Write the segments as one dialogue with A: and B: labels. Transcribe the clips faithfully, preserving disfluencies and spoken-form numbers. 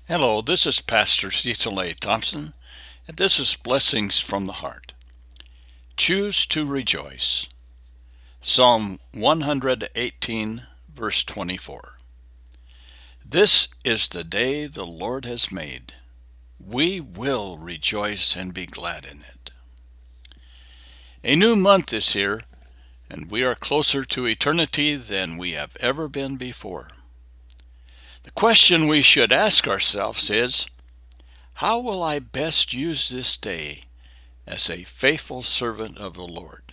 A: Hello, this is Pastor Cecil A. Thompson, and this is Blessings from the Heart. Choose to rejoice. Psalm one eighteen, verse twenty-four. This is the day the Lord has made. We will rejoice and be glad in it. A new month is here, and we are closer to eternity than we have ever been before. The question we should ask ourselves is, how will I best use this day as a faithful servant of the Lord?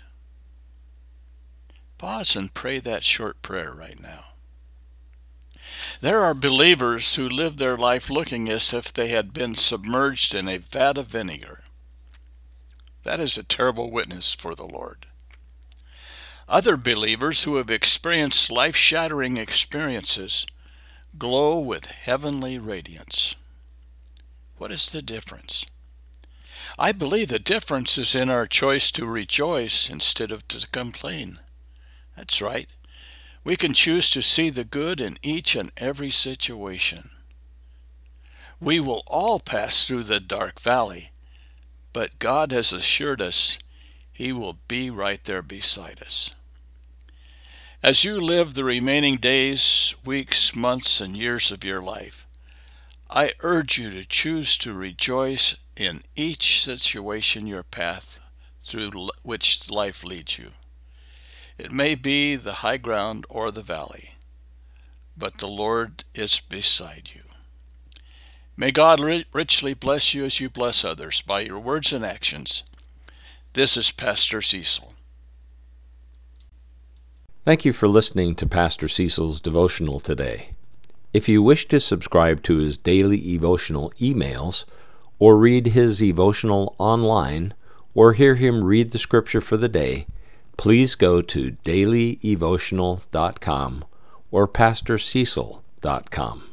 A: Pause and pray that short prayer right now. There are believers who live their life looking as if they had been submerged in a vat of vinegar. That is a terrible witness for the Lord. Other believers who have experienced life-shattering experiences glow with heavenly radiance. What is the difference? I believe the difference is in our choice to rejoice instead of to complain. That's right. We can choose to see the good in each and every situation. We will all pass through the dark valley, but God has assured us He will be right there beside us. As you live the remaining days, weeks, months, and years of your life, I urge you to choose to rejoice in each situation your path through which life leads you. It may be the high ground or the valley, but the Lord is beside you. May God richly bless you as you bless others by your words and actions. This is Pastor Cecil.
B: Thank you for listening to Pastor Cecil's devotional today. If you wish to subscribe to his daily devotional emails, or read his devotional online, or hear him read the scripture for the day, please go to daily devotional dot com or pastor cecil dot com.